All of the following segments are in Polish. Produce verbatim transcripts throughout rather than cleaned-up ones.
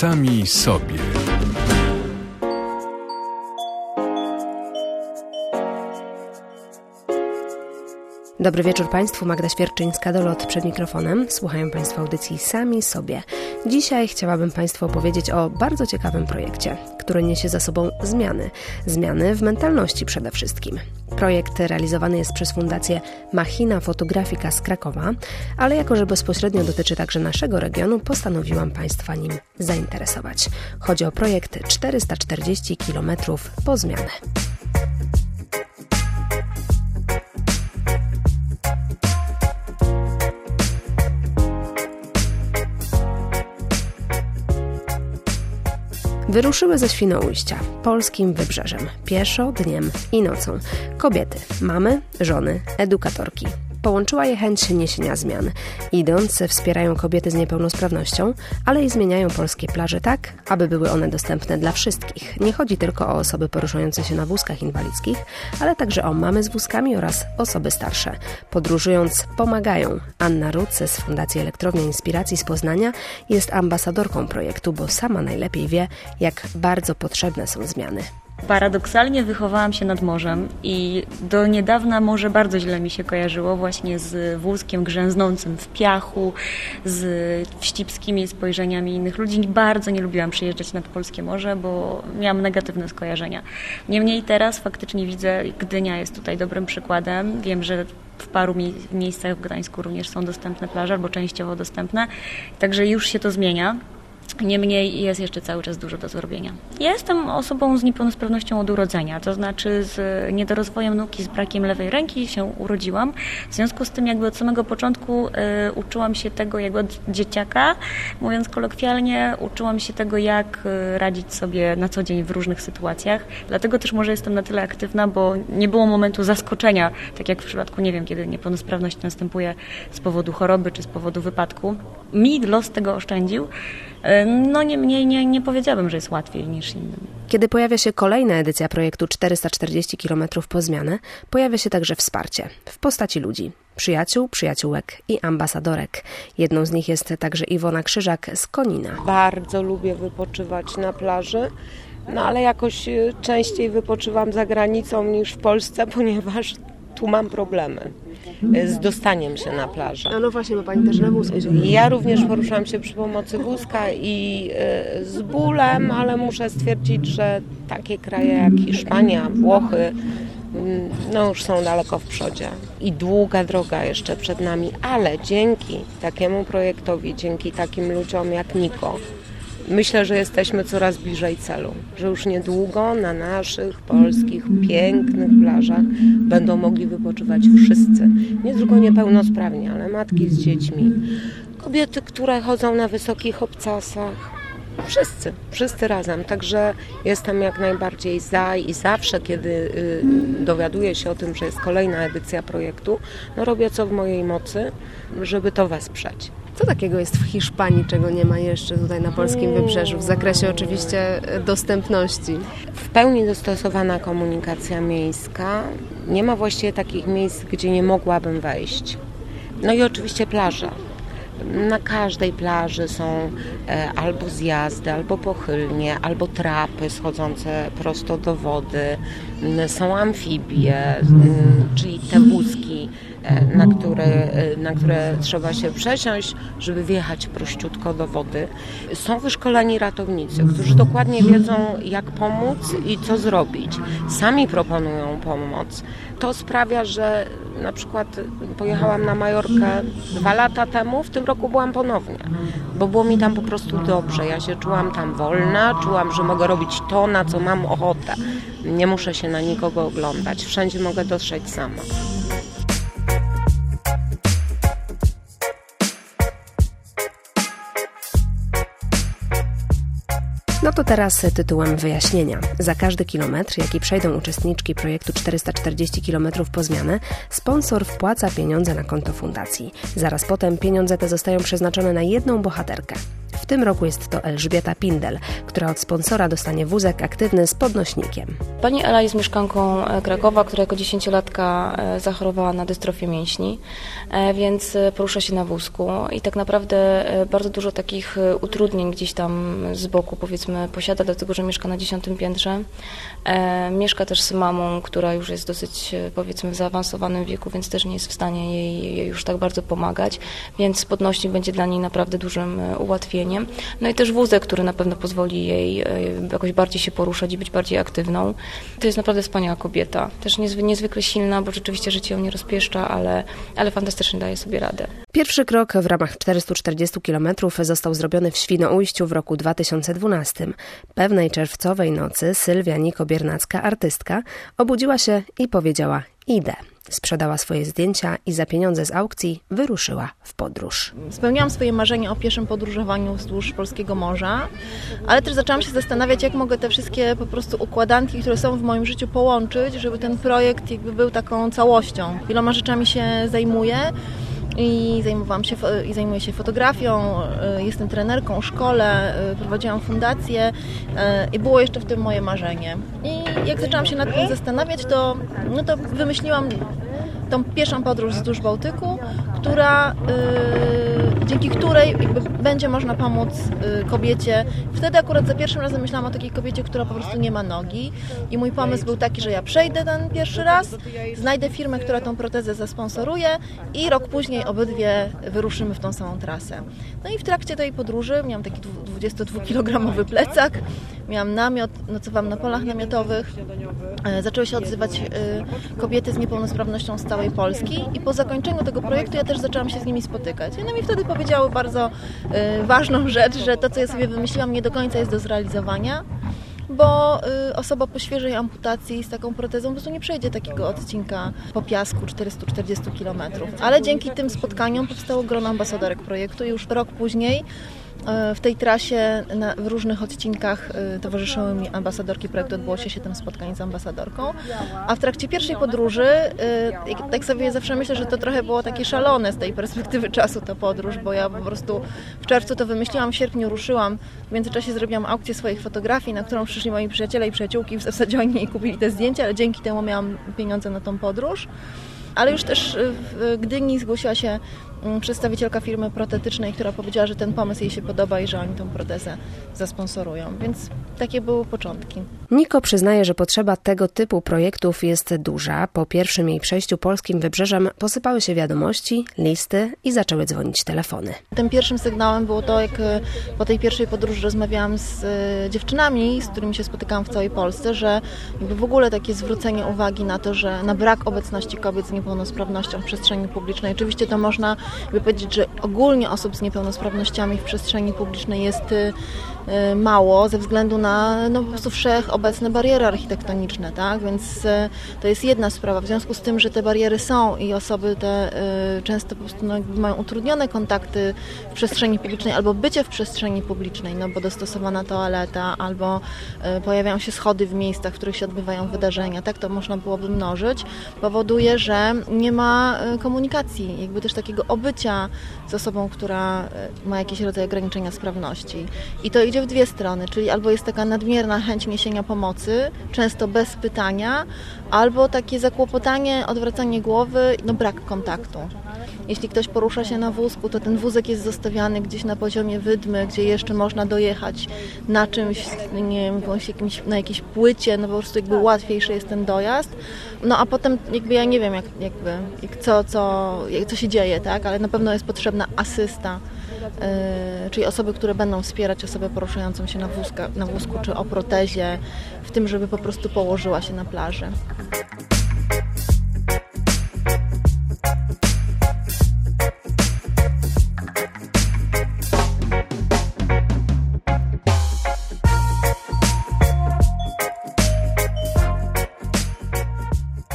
sami sobie. Dobry wieczór Państwu, Magda Świerczyńska-Dolot przed mikrofonem. Słuchają Państwo audycji Sami sobie. Dzisiaj chciałabym Państwu opowiedzieć o bardzo ciekawym projekcie, który niesie za sobą zmiany. Zmiany w mentalności przede wszystkim. Projekt realizowany jest przez Fundację Machina Fotografika z Krakowa, ale jako że bezpośrednio dotyczy także naszego regionu, postanowiłam Państwa nim zainteresować. Chodzi o projekt czterysta czterdzieści kilometrów po zmianę. Wyruszyły ze Świnoujścia, polskim wybrzeżem, pieszo, dniem i nocą. Kobiety, mamy, żony, edukatorki. Połączyła je chęć niesienia zmian. Idąc, wspierają kobiety z niepełnosprawnością, ale i zmieniają polskie plaże tak, aby były one dostępne dla wszystkich. Nie chodzi tylko o osoby poruszające się na wózkach inwalidzkich, ale także o mamy z wózkami oraz osoby starsze. Podróżując, pomagają. Anna Ruce z Fundacji Elektrownia Inspiracji z Poznania jest ambasadorką projektu, bo sama najlepiej wie, jak bardzo potrzebne są zmiany. Paradoksalnie wychowałam się nad morzem i do niedawna morze bardzo źle mi się kojarzyło właśnie z wózkiem grzęznącym w piachu, z wścibskimi spojrzeniami innych ludzi. Bardzo nie lubiłam przyjeżdżać nad polskie morze, bo miałam negatywne skojarzenia. Niemniej teraz faktycznie widzę, Gdynia jest tutaj dobrym przykładem. Wiem, że w paru mie- miejscach w Gdańsku również są dostępne plaże albo częściowo dostępne, także już się to zmienia. Niemniej jest jeszcze cały czas dużo do zrobienia. Ja jestem osobą z niepełnosprawnością od urodzenia, to znaczy z niedorozwojem nóg i z brakiem lewej ręki się urodziłam. W związku z tym jakby od samego początku y, uczyłam się tego jakby od dzieciaka, mówiąc kolokwialnie, uczyłam się tego, jak y, radzić sobie na co dzień w różnych sytuacjach. Dlatego też może jestem na tyle aktywna, bo nie było momentu zaskoczenia, tak jak w przypadku, nie wiem, kiedy niepełnosprawność następuje z powodu choroby czy z powodu wypadku. Mi los tego oszczędził. No niemniej nie, nie powiedziałabym, że jest łatwiej niż innym. Kiedy pojawia się kolejna edycja projektu czterysta czterdzieści kilometrów po zmianę, pojawia się także wsparcie w postaci ludzi, przyjaciół, przyjaciółek i ambasadorek. Jedną z nich jest także Iwona Krzyżak z Konina. Bardzo lubię wypoczywać na plaży, no ale jakoś częściej wypoczywam za granicą niż w Polsce, ponieważ tu mam problemy z dostaniem się na plażę. No, no właśnie, bo Pani też na wózku. Ja również poruszałam się przy pomocy wózka i y, z bólem, ale muszę stwierdzić, że takie kraje jak Hiszpania, Włochy, y, no już są daleko w przodzie. I długa droga jeszcze przed nami, ale dzięki takiemu projektowi, dzięki takim ludziom jak Niko, myślę, że jesteśmy coraz bliżej celu, że już niedługo na naszych polskich, pięknych plażach będą mogli wypoczywać wszyscy. Nie tylko niepełnosprawni, ale matki z dziećmi, kobiety, które chodzą na wysokich obcasach. Wszyscy, wszyscy razem. Także jestem jak najbardziej za i zawsze, kiedy y, dowiaduję się o tym, że jest kolejna edycja projektu, no robię co w mojej mocy, żeby to wesprzeć. Co takiego jest w Hiszpanii, czego nie ma jeszcze tutaj na polskim wybrzeżu, w zakresie oczywiście dostępności? W pełni dostosowana komunikacja miejska. Nie ma właściwie takich miejsc, gdzie nie mogłabym wejść. No i oczywiście plaże. Na każdej plaży są e, albo zjazdy, albo pochylnie, albo trapy schodzące prosto do wody. Są amfibie, czyli te wózki, na które, na które trzeba się przesiąść, żeby wjechać prościutko do wody. Są wyszkoleni ratownicy, którzy dokładnie wiedzą, jak pomóc i co zrobić. Sami proponują pomoc. To sprawia, że na przykład pojechałam na Majorkę dwa lata temu, w tym roku byłam ponownie, bo było mi tam po prostu dobrze. Ja się czułam tam wolna, czułam, że mogę robić to, na co mam ochotę. Nie muszę się na nikogo oglądać. Wszędzie mogę dotrzeć sama. No to teraz tytułem wyjaśnienia. Za każdy kilometr, jaki przejdą uczestniczki projektu czterysta czterdzieści kilometrów po zmianę, sponsor wpłaca pieniądze na konto fundacji. Zaraz potem pieniądze te zostają przeznaczone na jedną bohaterkę. W tym roku jest to Elżbieta Pindel, która od sponsora dostanie wózek aktywny z podnośnikiem. Pani Ela jest mieszkanką Krakowa, która jako dziesięciolatka zachorowała na dystrofię mięśni, więc porusza się na wózku i tak naprawdę bardzo dużo takich utrudnień gdzieś tam z boku, powiedzmy, posiada, dlatego że mieszka na dziesiątym piętrze. Mieszka też z mamą, która już jest dosyć, powiedzmy, w zaawansowanym wieku, więc też nie jest w stanie jej, jej już tak bardzo pomagać, więc podnośnik będzie dla niej naprawdę dużym ułatwieniem. No i też wózek, który na pewno pozwoli jej jakoś bardziej się poruszać i być bardziej aktywną. To jest naprawdę wspaniała kobieta, też niezwy, niezwykle silna, bo rzeczywiście życie ją nie rozpieszcza, ale, ale fantastycznie daje sobie radę. Pierwszy krok w ramach czterystu czterdziestu kilometrów został zrobiony w Świnoujściu w roku dwa tysiące dwunastym. Pewnej czerwcowej nocy Sylwia Niko-Biernacka, artystka, obudziła się i powiedziała: idę. Sprzedała swoje zdjęcia i za pieniądze z aukcji wyruszyła w podróż. Spełniłam swoje marzenie o pieszym podróżowaniu wzdłuż polskiego morza, ale też zaczęłam się zastanawiać, jak mogę te wszystkie po prostu układanki, które są w moim życiu, połączyć, żeby ten projekt jakby był taką całością. Wieloma rzeczami się zajmuję i zajmowałam się i zajmuję się fotografią, jestem trenerką, szkole, prowadziłam fundację i było jeszcze w tym moje marzenie. I jak zaczęłam się nad tym zastanawiać, to, no to wymyśliłam tą pieszą podróż wzdłuż Bałtyku, która, yy, dzięki której jakby będzie można pomóc yy, kobiecie. Wtedy akurat za pierwszym razem myślałam o takiej kobiecie, która po prostu nie ma nogi i mój pomysł był taki, że ja przejdę ten pierwszy raz, znajdę firmę, która tą protezę zasponsoruje i rok później obydwie wyruszymy w tą samą trasę. No i w trakcie tej podróży miałam taki dwudziestodwukilogramowy plecak, miałam namiot, nocowałam na polach namiotowych, yy, zaczęły się odzywać yy, kobiety z niepełnosprawnością z całej Polski i po zakończeniu tego projektu ja też zaczęłam się z nimi spotykać. I one mi wtedy powiedziały bardzo y, ważną rzecz, że to, co ja sobie wymyśliłam, nie do końca jest do zrealizowania, bo y, osoba po świeżej amputacji z taką protezą po prostu nie przejdzie takiego odcinka po piasku czterystu czterdziestu kilometrów. Ale dzięki tym spotkaniom powstało grono ambasadorek projektu i już rok później w tej trasie na, w różnych odcinkach y, towarzyszyły mi ambasadorki projektu, odbyło się siedem spotkań z ambasadorką, a w trakcie pierwszej podróży, y, tak sobie zawsze myślę, że to trochę było takie szalone z tej perspektywy czasu ta podróż, bo ja po prostu w czerwcu to wymyśliłam, w sierpniu ruszyłam, w międzyczasie zrobiłam aukcję swoich fotografii, na którą przyszli moi przyjaciele i przyjaciółki, w zasadzie oni mi kupili te zdjęcia, ale dzięki temu miałam pieniądze na tą podróż. Ale już też w Gdyni zgłosiła się przedstawicielka firmy protetycznej, która powiedziała, że ten pomysł jej się podoba i że oni tą protezę zasponsorują. Więc takie były początki. Niko przyznaje, że potrzeba tego typu projektów jest duża. Po pierwszym jej przejściu polskim wybrzeżem posypały się wiadomości, listy i zaczęły dzwonić telefony. Tym pierwszym sygnałem było to, jak po tej pierwszej podróży rozmawiałam z dziewczynami, z którymi się spotykałam w całej Polsce, że jakby w ogóle takie zwrócenie uwagi na to, że na brak obecności kobiet z niepełnosprawnością w przestrzeni publicznej. Oczywiście to można by powiedzieć, że ogólnie osób z niepełnosprawnościami w przestrzeni publicznej jest mało ze względu na no, po prostu wszechobecne bariery architektoniczne, tak? Więc to jest jedna sprawa. W związku z tym, że te bariery są i osoby te y, często po prostu no, mają utrudnione kontakty w przestrzeni publicznej albo bycie w przestrzeni publicznej, no bo dostosowana toaleta, albo y, pojawiają się schody w miejscach, w których się odbywają wydarzenia, tak? To można byłoby mnożyć. Powoduje, że nie ma y, komunikacji, jakby też takiego obycia z osobą, która y, ma jakiś rodzaj ograniczenia sprawności. I to idzie w dwie strony, czyli albo jest taka nadmierna chęć niesienia pomocy, często bez pytania, albo takie zakłopotanie, odwracanie głowy, no brak kontaktu. Jeśli ktoś porusza się na wózku, to ten wózek jest zostawiany gdzieś na poziomie wydmy, gdzie jeszcze można dojechać na czymś, nie wiem, jakimś, na jakiejś płycie, no po prostu jakby łatwiejszy jest ten dojazd. No a potem jakby ja nie wiem, jak, jakby, jak co, co, jak, co się dzieje, tak? Ale na pewno jest potrzebna asysta. Yy, czyli osoby, które będą wspierać osobę poruszającą się na, wózka, na wózku czy o protezie, w tym, żeby po prostu położyła się na plaży.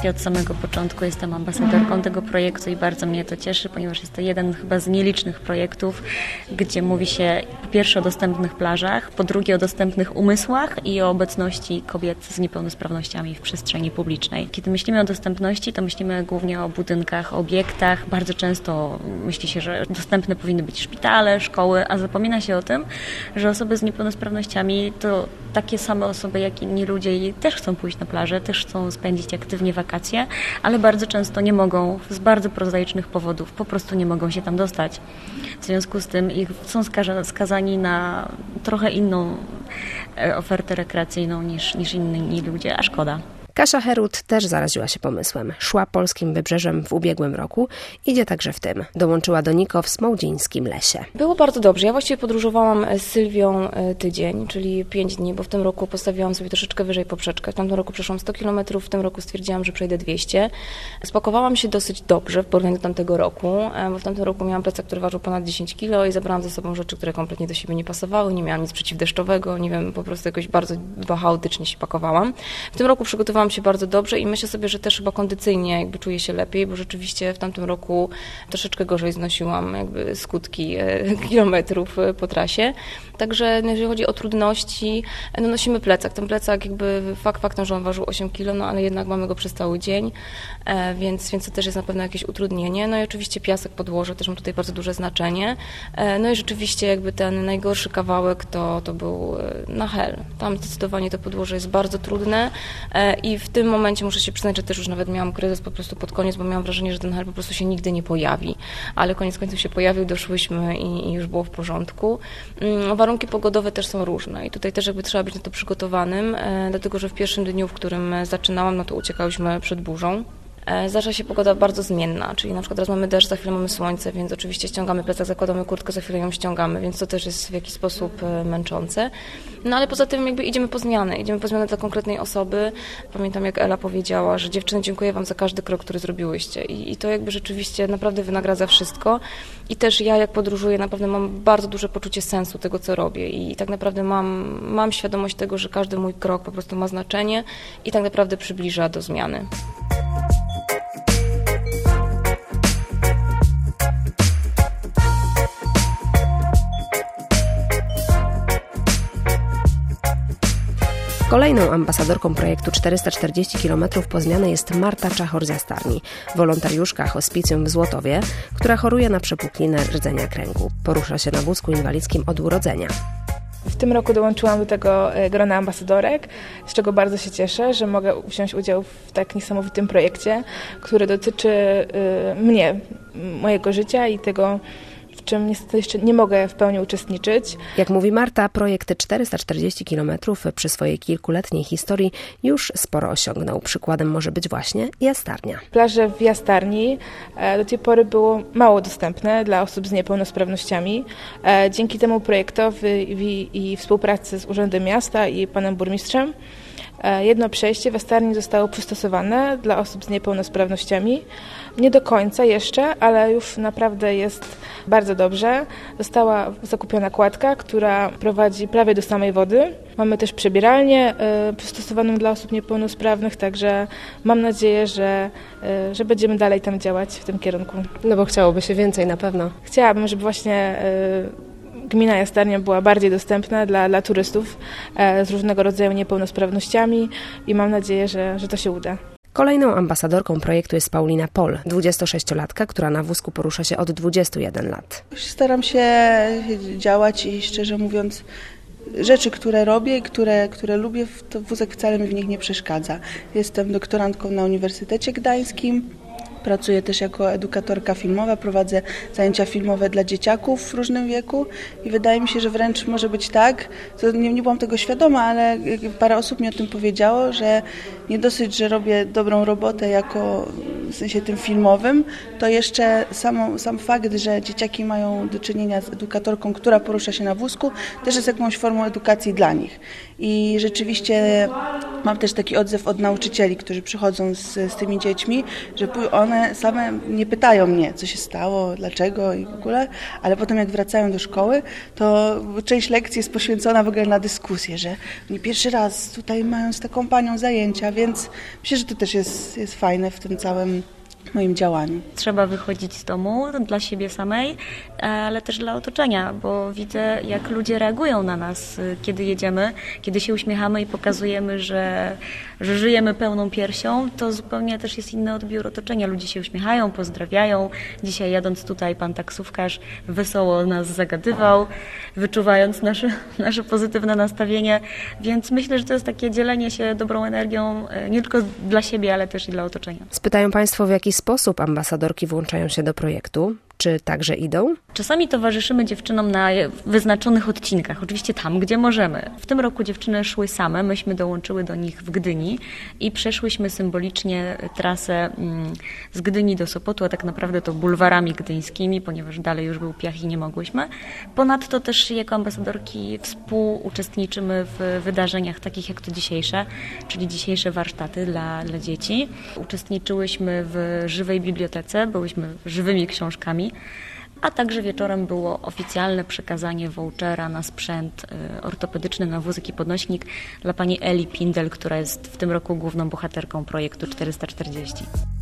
właściwie od samego początku jestem ambasadorką tego projektu i bardzo mnie to cieszy, ponieważ jest to jeden chyba z nielicznych projektów, gdzie mówi się po pierwsze o dostępnych plażach, po drugie o dostępnych umysłach i o obecności kobiet z niepełnosprawnościami w przestrzeni publicznej. Kiedy myślimy o dostępności, to myślimy głównie o budynkach, obiektach. Bardzo często myśli się, że dostępne powinny być szpitale, szkoły, a zapomina się o tym, że osoby z niepełnosprawnościami to takie same osoby jak inni ludzie i też chcą pójść na plażę, też chcą spędzić aktywnie wakacje, ale bardzo często nie mogą z bardzo prozaicznych powodów, po prostu nie mogą się tam dostać. W związku z tym ich są skazani na trochę inną ofertę rekreacyjną niż, niż inni ludzie, a szkoda. Kasia Herut też zaraziła się pomysłem. Szła polskim wybrzeżem w ubiegłym roku. Idzie także w tym. Dołączyła do Niko w Smołdzińskim lesie. Było bardzo dobrze. Ja właściwie podróżowałam z Sylwią tydzień, czyli pięć dni, bo w tym roku postawiłam sobie troszeczkę wyżej poprzeczkę. W tamtym roku przeszłam sto kilometrów, w tym roku stwierdziłam, że przejdę dwieście. Spakowałam się dosyć dobrze w porównaniu do tamtego roku, bo w tamtym roku miałam plecak, który ważył ponad dziesięć kilo i zabrałam ze sobą rzeczy, które kompletnie do siebie nie pasowały. Nie miałam nic przeciwdeszczowego, nie wiem, po prostu jakoś bardzo chaotycznie się pakowałam. W tym roku przygotowałam się bardzo dobrze i myślę sobie, że też chyba kondycyjnie jakby czuję się lepiej, bo rzeczywiście w tamtym roku troszeczkę gorzej znosiłam jakby skutki e, kilometrów po trasie. Także jeżeli chodzi o trudności, no nosimy plecak. Ten plecak jakby fakt faktem, że on ważył osiem kilo, no ale jednak mamy go przez cały dzień, e, więc, więc to też jest na pewno jakieś utrudnienie. No i oczywiście piasek, podłoże też ma tutaj bardzo duże znaczenie. E, no i rzeczywiście jakby ten najgorszy kawałek to, to był na Hel. Tam zdecydowanie to podłoże jest bardzo trudne e, i w tym momencie muszę się przyznać, że też już nawet miałam kryzys po prostu pod koniec, bo miałam wrażenie, że ten Hel po prostu się nigdy nie pojawi. Ale koniec końców się pojawił, doszłyśmy i, i już było w porządku. Um, warunki pogodowe też są różne i tutaj też jakby trzeba być na to przygotowanym, e, dlatego że w pierwszym dniu, w którym zaczynałam, no to uciekałyśmy przed burzą. Zdarza się pogoda bardzo zmienna, czyli na przykład teraz mamy deszcz, za chwilę mamy słońce, więc oczywiście ściągamy plecak, zakładamy kurtkę, za chwilę ją ściągamy, więc to też jest w jakiś sposób męczące. No ale poza tym jakby idziemy po zmianę, idziemy po zmianę dla konkretnej osoby. Pamiętam, jak Ela powiedziała, że dziewczyny, dziękuję wam za każdy krok, który zrobiłyście i, i to jakby rzeczywiście naprawdę wynagradza wszystko i też ja jak podróżuję naprawdę mam bardzo duże poczucie sensu tego, co robię i, i tak naprawdę mam, mam świadomość tego, że każdy mój krok po prostu ma znaczenie i tak naprawdę przybliża do zmiany. Kolejną ambasadorką projektu czterysta czterdzieści kilometrów po zmianę jest Marta Czachor-Zastarni, wolontariuszka hospicjum w Złotowie, która choruje na przepuklinę rdzenia kręgu. Porusza się na wózku inwalidzkim od urodzenia. W tym roku dołączyłam do tego grona ambasadorek, z czego bardzo się cieszę, że mogę wziąć udział w tak niesamowitym projekcie, który dotyczy mnie, mojego życia i tego, w czym niestety jeszcze nie mogę w pełni uczestniczyć. Jak mówi Marta, projekt czterysta czterdzieści kilometrów przy swojej kilkuletniej historii już sporo osiągnął. Przykładem może być właśnie Jastarnia. Plaże w Jastarni do tej pory było mało dostępne dla osób z niepełnosprawnościami. Dzięki temu projektowi i współpracy z Urzędem Miasta i panem burmistrzem jedno przejście w Jastarni zostało przystosowane dla osób z niepełnosprawnościami. Nie do końca jeszcze, ale już naprawdę jest bardzo dobrze. Została zakupiona kładka, która prowadzi prawie do samej wody. Mamy też przebieralnię y, przystosowaną dla osób niepełnosprawnych, także mam nadzieję, że, y, że będziemy dalej tam działać w tym kierunku. No bo chciałoby się więcej na pewno. Chciałabym, żeby właśnie y, gmina Jastarnia była bardziej dostępna dla, dla turystów y, z różnego rodzaju niepełnosprawnościami i mam nadzieję, że, że to się uda. Kolejną ambasadorką projektu jest Paulina Pol, dwudziestosześciolatka, która na wózku porusza się od dwudziestu jeden lat. Staram się działać i szczerze mówiąc rzeczy, które robię i które, które lubię, to wózek wcale mi w nich nie przeszkadza. Jestem doktorantką na Uniwersytecie Gdańskim. Pracuję też jako edukatorka filmowa, prowadzę zajęcia filmowe dla dzieciaków w różnym wieku i wydaje mi się, że wręcz może być tak, to nie, nie byłam tego świadoma, ale parę osób mi o tym powiedziało, że nie dosyć, że robię dobrą robotę jako w sensie tym filmowym, to jeszcze samo, sam fakt, że dzieciaki mają do czynienia z edukatorką, która porusza się na wózku, też jest jakąś formą edukacji dla nich. I rzeczywiście Mam też taki odzew od nauczycieli, którzy przychodzą z, z tymi dziećmi, że one same nie pytają mnie, co się stało, dlaczego i w ogóle, ale potem jak wracają do szkoły, to część lekcji jest poświęcona w ogóle na dyskusję, że oni pierwszy raz tutaj mają z taką panią zajęcia, więc myślę, że to też jest, jest fajne w tym całym moim działaniu. Trzeba wychodzić z domu dla siebie samej, ale też dla otoczenia, bo widzę, jak ludzie reagują na nas, kiedy jedziemy, kiedy się uśmiechamy i pokazujemy, że, że żyjemy pełną piersią, to zupełnie też jest inny odbiór otoczenia. Ludzie się uśmiechają, pozdrawiają. Dzisiaj jadąc tutaj pan taksówkarz wesoło nas zagadywał, wyczuwając nasze, nasze pozytywne nastawienie, więc myślę, że to jest takie dzielenie się dobrą energią nie tylko dla siebie, ale też i dla otoczenia. Spytają Państwo, w jaki sposób ambasadorki włączają się do projektu? Czy także idą? Czasami towarzyszymy dziewczynom na wyznaczonych odcinkach, oczywiście tam, gdzie możemy. W tym roku dziewczyny szły same, myśmy dołączyły do nich w Gdyni i przeszłyśmy symbolicznie trasę z Gdyni do Sopotu, a tak naprawdę to bulwarami gdyńskimi, ponieważ dalej już był piach i nie mogłyśmy. Ponadto też jako ambasadorki współuczestniczymy w wydarzeniach takich jak to dzisiejsze, czyli dzisiejsze warsztaty dla, dla dzieci. Uczestniczyłyśmy w żywej bibliotece, byłyśmy żywymi książkami, a także wieczorem było oficjalne przekazanie vouchera na sprzęt ortopedyczny, na wózek i podnośnik dla pani Eli Pindel, która jest w tym roku główną bohaterką projektu czterysta czterdzieści.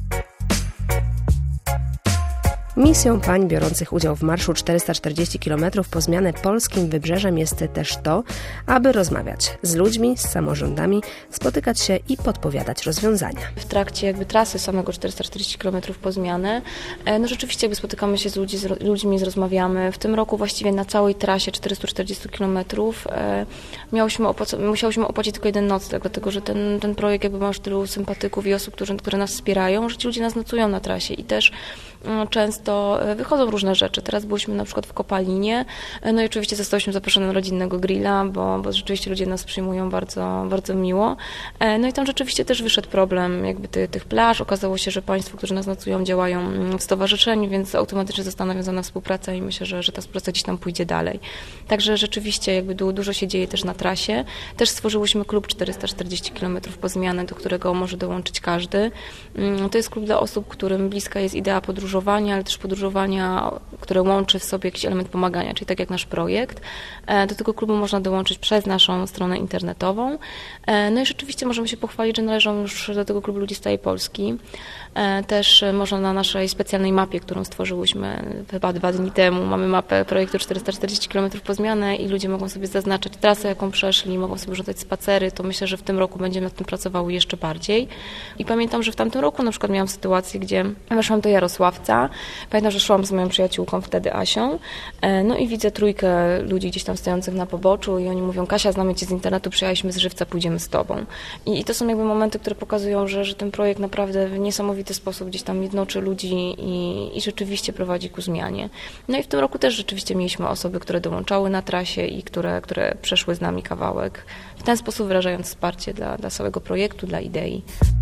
Misją pań biorących udział w marszu czterysta czterdzieści kilometrów po zmianę polskim wybrzeżem jest też to, aby rozmawiać z ludźmi, z samorządami, spotykać się i podpowiadać rozwiązania. W trakcie jakby trasy samego czterysta czterdzieści kilometrów po zmianę, no rzeczywiście jakby spotykamy się z, ludzi, z ludźmi, rozmawiamy. W tym roku właściwie na całej trasie czterysta czterdzieści kilometrów miałyśmy opłac- musiałyśmy opłacić tylko jeden nocleg, dlatego że ten, ten projekt jakby ma już tylu sympatyków i osób, którzy, które nas wspierają, że ci ludzie nas nocują na trasie i też no, często wychodzą różne rzeczy. Teraz byliśmy na przykład w Kopalinie, no i oczywiście zostałyśmy zaproszone na rodzinnego grilla, bo, bo rzeczywiście ludzie nas przyjmują bardzo, bardzo miło. No i tam rzeczywiście też wyszedł problem jakby ty, tych plaż. Okazało się, że państwo, którzy nas nocują, działają w stowarzyszeniu, więc automatycznie została nawiązana współpraca i myślę, że, że ta współpraca gdzieś tam pójdzie dalej. Także rzeczywiście jakby du, dużo się dzieje też na trasie. Też stworzyłyśmy klub czterysta czterdzieści kilometrów po zmianę, do którego może dołączyć każdy. To jest klub dla osób, którym bliska jest idea podróżowania, ale też podróżowania, które łączy w sobie jakiś element pomagania, czyli tak jak nasz projekt. Do tego klubu można dołączyć przez naszą stronę internetową. No i rzeczywiście możemy się pochwalić, że należą już do tego klubu ludzie z całej Polski. Też można na naszej specjalnej mapie, którą stworzyłyśmy chyba dwa dni temu, mamy mapę projektu czterysta czterdzieści kilometrów po zmianę i ludzie mogą sobie zaznaczać trasę, jaką przeszli, mogą sobie rzucać spacery, to myślę, że w tym roku będziemy nad tym pracowały jeszcze bardziej. I pamiętam, że w tamtym roku na przykład miałam sytuację, gdzie weszłam do Jarosławca, pamiętam, że szłam z moją przyjaciółką wtedy Asią, no i widzę trójkę ludzi gdzieś tam stojących na poboczu i oni mówią: Kasia, znamy Cię z internetu, przyjechaliśmy z Żywca, pójdziemy z Tobą. I, i to są jakby momenty, które pokazują, że, że ten projekt naprawdę w niesamowity sposób gdzieś tam jednoczy ludzi i, i rzeczywiście prowadzi ku zmianie. No i w tym roku też rzeczywiście mieliśmy osoby, które dołączały na trasie i które, które przeszły z nami kawałek, w ten sposób wyrażając wsparcie dla, dla całego projektu, dla idei.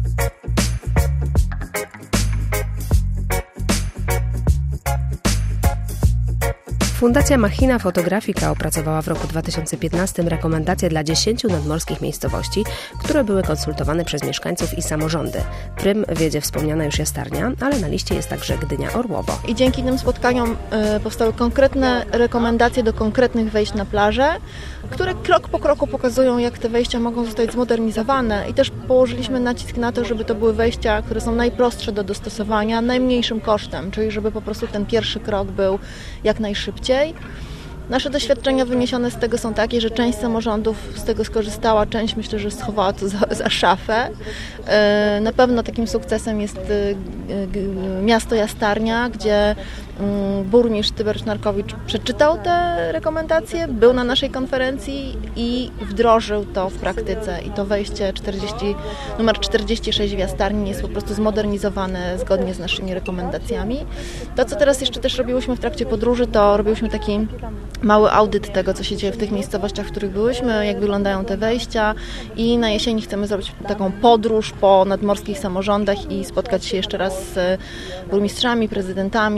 Fundacja Machina Fotografika opracowała w roku dwa tysiące piętnastym rekomendacje dla dziesięciu nadmorskich miejscowości, które były konsultowane przez mieszkańców i samorządy. Prym wiedzie wspomniana już Jastarnia, ale na liście jest także Gdynia Orłowo. I dzięki tym spotkaniom y, powstały konkretne rekomendacje do konkretnych wejść na plażę, które krok po kroku pokazują, jak te wejścia mogą zostać zmodernizowane i też położyliśmy nacisk na to, żeby to były wejścia, które są najprostsze do dostosowania, najmniejszym kosztem, czyli żeby po prostu ten pierwszy krok był jak najszybciej. Nasze doświadczenia wyniesione z tego są takie, że część samorządów z tego skorzystała, część myślę, że schowała to za, za szafę. Na pewno takim sukcesem jest miasto Jastarnia, gdzie burmistrz Tybor Sznarkowicz przeczytał te rekomendacje, był na naszej konferencji i wdrożył to w praktyce. I to wejście czterdzieści, numer czterdzieści sześć w Jastarni jest po prostu zmodernizowane zgodnie z naszymi rekomendacjami. To, co teraz jeszcze też robiłyśmy w trakcie podróży, to robiłyśmy taki mały audyt tego, co się dzieje w tych miejscowościach, w których byłyśmy, jak wyglądają te wejścia i na jesieni chcemy zrobić taką podróż po nadmorskich samorządach i spotkać się jeszcze raz z burmistrzami, prezydentami,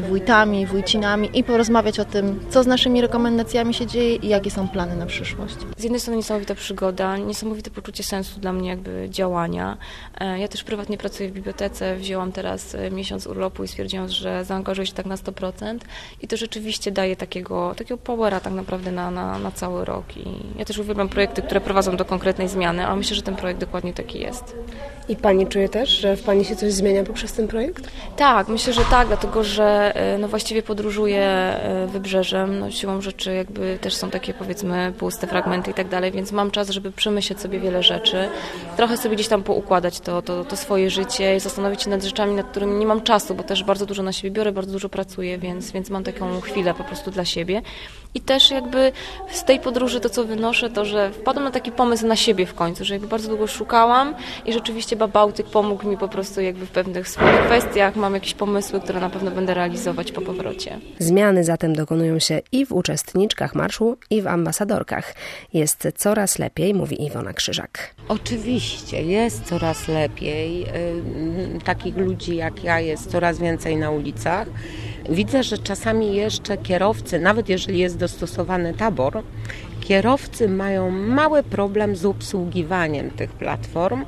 wójtami, wójcinami i porozmawiać o tym, co z naszymi rekomendacjami się dzieje i jakie są plany na przyszłość. Z jednej strony niesamowita przygoda, niesamowite poczucie sensu dla mnie jakby działania. Ja też prywatnie pracuję w bibliotece, wzięłam teraz miesiąc urlopu i stwierdziłam, że zaangażuję się tak na sto procent i to rzeczywiście daje takiego, takiego powera tak naprawdę na, na, na cały rok. I ja też uwielbiam projekty, które prowadzą do konkretnej zmiany, a myślę, że ten projekt dokładnie taki jest. I Pani czuje też, że w Pani się coś zmienia poprzez ten projekt? Tak, myślę, że tak, dlatego że no właściwie podróżuję wybrzeżem, no siłą rzeczy jakby też są takie powiedzmy puste fragmenty i tak dalej, więc mam czas, żeby przemyśleć sobie wiele rzeczy, trochę sobie gdzieś tam poukładać to, to, to swoje życie i zastanowić się nad rzeczami, nad którymi nie mam czasu, bo też bardzo dużo na siebie biorę, bardzo dużo pracuję, więc, więc mam taką chwilę po prostu dla siebie. I też jakby z tej podróży to, co wynoszę, to, że wpadłam na taki pomysł na siebie w końcu, że jakby bardzo długo szukałam i rzeczywiście Bałtyk pomógł mi po prostu jakby w pewnych swoich kwestiach. Mam jakieś pomysły, które na pewno będę realizować po powrocie. Zmiany zatem dokonują się i w uczestniczkach marszu, i w ambasadorkach. Jest coraz lepiej, mówi Iwona Krzyżak. Oczywiście, jest coraz lepiej. Takich ludzi jak ja jest coraz więcej na ulicach. Widzę, że czasami jeszcze kierowcy, nawet jeżeli jest dostosowany tabor, kierowcy mają mały problem z obsługiwaniem tych platform,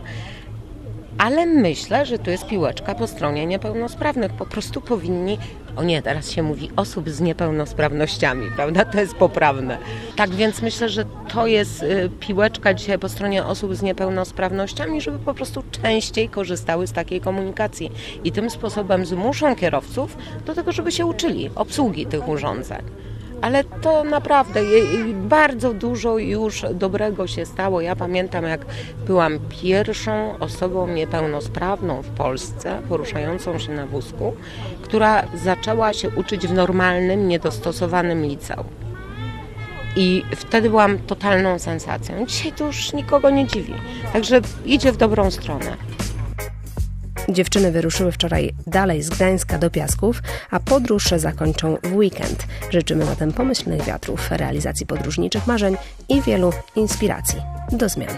ale myślę, że to jest piłeczka po stronie niepełnosprawnych. Po prostu powinni, o nie, teraz się mówi osób z niepełnosprawnościami, prawda? To jest poprawne. Tak więc myślę, że to jest piłeczka dzisiaj po stronie osób z niepełnosprawnościami, żeby po prostu częściej korzystały z takiej komunikacji. I tym sposobem zmuszą kierowców do tego, żeby się uczyli obsługi tych urządzeń. Ale to naprawdę bardzo dużo już dobrego się stało. Ja pamiętam, jak byłam pierwszą osobą niepełnosprawną w Polsce, poruszającą się na wózku, która zaczęła się uczyć w normalnym, niedostosowanym liceum. I wtedy byłam totalną sensacją. Dzisiaj to już nikogo nie dziwi. Także idzie w dobrą stronę. Dziewczyny wyruszyły wczoraj dalej z Gdańska do Piasków, a podróż zakończą w weekend. Życzymy zatem pomyślnych wiatrów, realizacji podróżniczych marzeń i wielu inspiracji do zmian.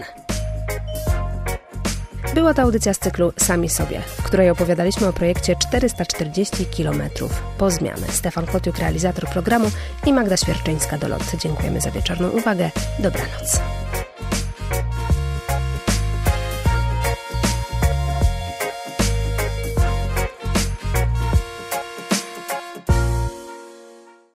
Była to audycja z cyklu Sami sobie, w której opowiadaliśmy o projekcie czterysta czterdzieści kilometrów po zmianę. Stefan Kotiuk, realizator programu, i Magda Świerczyńska, Dolot. Dziękujemy za wieczorną uwagę. Dobranoc.